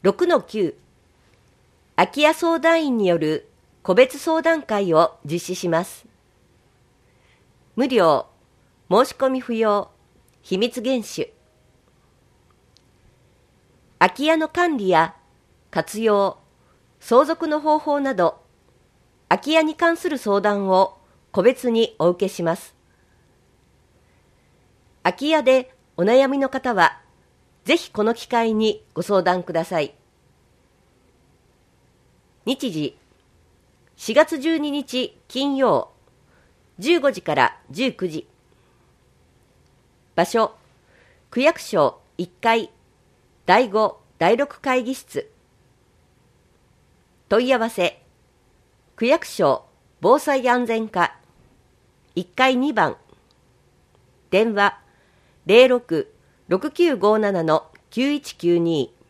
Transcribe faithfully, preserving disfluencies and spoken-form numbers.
ろくのきゅう 空き家相談員による個別相談会を実施します。無料、申し込み不要、秘密厳守。空き家の管理や活用、相続の方法など、空き家に関する相談を個別にお受けします。空き家でお悩みの方は、ぜひこの機会にご相談ください。日時、しがつじゅうににち金曜、じゅうごじからじゅうくじ。場所、区役所いっかい、だいご、だいろく会議室。問い合わせ、区役所防災安全課いっかいにばん。電話 ゼロろく ろくきゅうごなな のきゅういちきゅうに